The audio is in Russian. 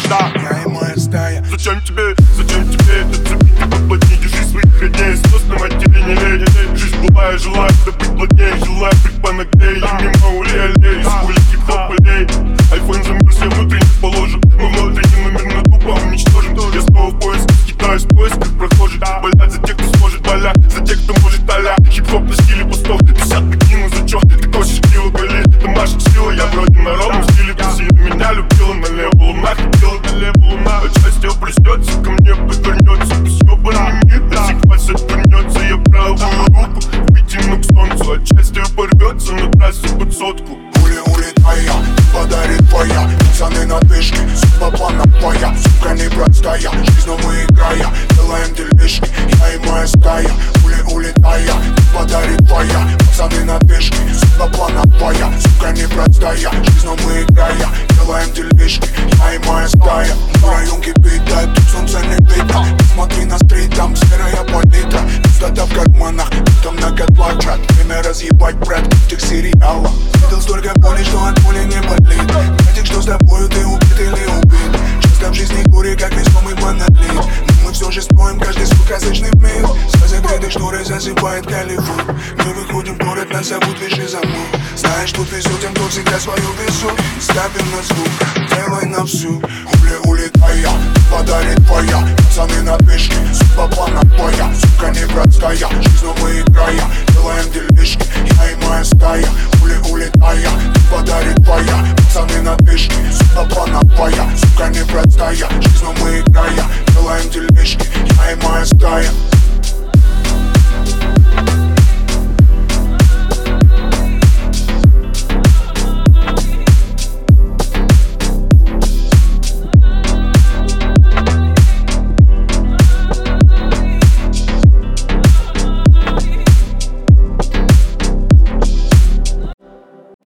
Да, я и моя стая. зачем тебе этот цепи? Ты поплотней, держи своих родней. Слез на матери не лей. Жизнь была, я желаю быть плотней. Желаю быть понаглей. Я мимо улей-аллей, из хули хип-хоп полей. Айфон замерз, я внутренне положен. Но внутренний номер на тупо уничтожен. Я снова в поиске, скитаюсь в поисках прохожих. Болят за тех, кто сможет, болят за тех, кто может, а-ля. Хип-хоп на стиле пустов, 50 покину, за чё? Ты косишь криво, голи, ты машешь силой. Я вроде на ровном стиле, ты сильно меня любила. Налево луна, хотела, налево луна. Счастье проснется, ко мне повернется. Пусть ёбаный мир до сих пор отвернется. Я правую руку вытяну к солнцу. От счастья порвется на трассе под сотку. Ули улетая, подарит твоя. Пацаны на вышке, судьба плановая. Сука непростая, жизнь мы играя. Делаем делишки, я и моя стая. Ули улетая, подарит твоя. Пацаны на вышке, судьба плановая. Сука непростая, жизнь мы играя. Делаем делишки, я и моя стая. Район кипит, да тут солнце не видно. Смотри на стрит, там серая палитра. Пустота в карманах, там на котлах. Время разъебать, брат, в тех сериалах. Видел столько боли, что от боли не болит. Братик, что с тобою, ты убит или убит? Часто в жизни горе, как весомый монолит. Но мы все же строим каждый свой сказочный мир. За закрытой шторой засыпает Голливуд. Мы выходим в город, нас зовут лишь из-за мук. Знаешь, тут везут тем, кто всегда свою везут. Ставим на звук, делай на всю. Ули улетая, подарит твоя. Пацаны на вышке, судьба плановая. Сука непростая, жизнь мы играя. Делаем делишки, я и моя стая. Ули улетая, подарит твоя. Пацаны на вышке, судьба плановая. Сука непростая.